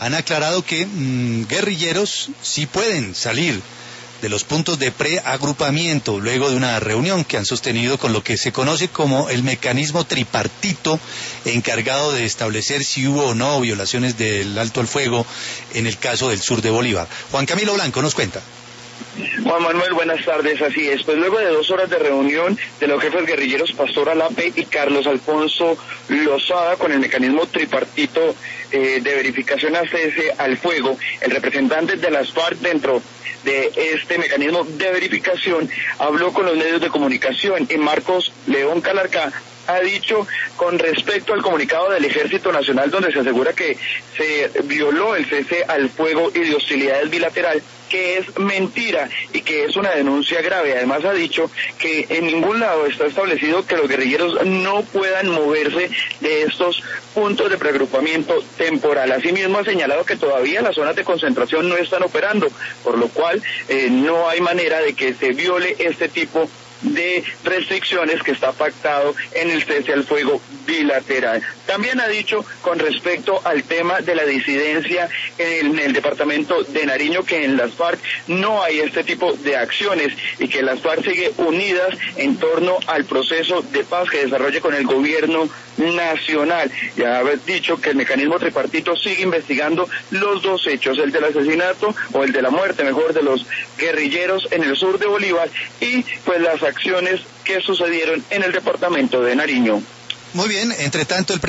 han aclarado que guerrilleros sí pueden salir de los puntos de preagrupamiento luego de una reunión que han sostenido con lo que se conoce como el mecanismo tripartito encargado de establecer si hubo o no violaciones del alto al fuego en el caso del sur de Bolívar. Juan Camilo Blanco nos cuenta. Juan Manuel, buenas tardes, así es. Pues luego de 2 horas de reunión de los jefes guerrilleros Pastor Alape y Carlos Alfonso Lozada con el mecanismo tripartito de verificación a cese al fuego, el representante de las FARC dentro de este mecanismo de verificación habló con los medios de comunicación y Marcos León Calarcá ha dicho con respecto al comunicado del Ejército Nacional donde se asegura que se violó el cese al fuego y de hostilidades bilateral, que es mentira y que es una denuncia grave. Además ha dicho que en ningún lado está establecido que los guerrilleros no puedan moverse de estos puntos de preagrupamiento temporal. Asimismo ha señalado que todavía las zonas de concentración no están operando, por lo cual no hay manera de que se viole este tipo de restricciones que está pactado en el cese al fuego bilateral. También ha dicho con respecto al tema de la disidencia en el departamento de Nariño que en las FARC no hay este tipo de acciones y que las FARC sigue unidas en torno al proceso de paz que desarrolla con el gobierno nacional. Ya ha dicho que el mecanismo tripartito sigue investigando los 2 hechos, el del asesinato o el de la muerte, mejor, de los guerrilleros en el sur de Bolívar y pues las acciones que sucedieron en el departamento de Nariño. Muy bien, entre tanto el